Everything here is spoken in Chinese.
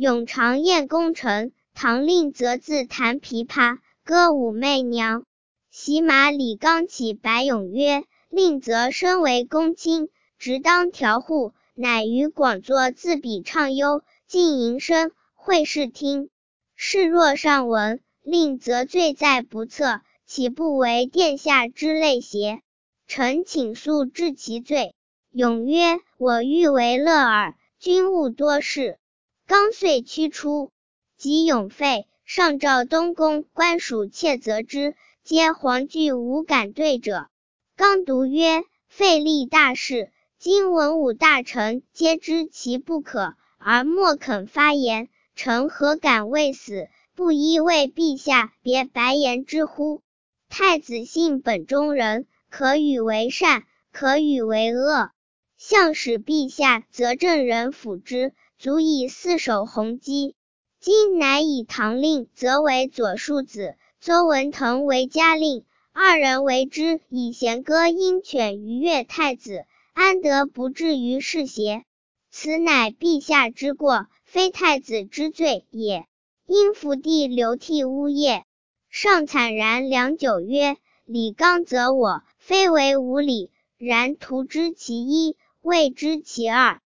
永长宴功臣。唐令则自弹琵琶，歌武媚娘。袭马李纲起白咏曰：令则身为公卿，直当调户，乃于广作自比唱优，进营声，会视听。是若上闻，令则罪在不测，岂不为殿下之类邪？臣请速治其罪。咏曰：我欲为乐耳，君勿多事。纲遂驱出。及咏废，上召东宫官属窃责之，皆惶惧无敢对者。纲独曰：废立大事，今文武大臣皆知其不可，而莫肯发言，臣何敢为死，不依为陛下别白言之乎？太子信本中人，可与为善，可与为恶。向使陛下责正人辅之，足以四守弘基。今乃以唐令则为左庶子，邹文腾为嘉令，二人为之以弦歌鹰犬于越太子，安得不至于是邪？此乃陛下之过，非太子之罪也。因福帝流涕呜咽。上惨然良久曰：李纲责我，非为无礼，然图知其一，未知其二。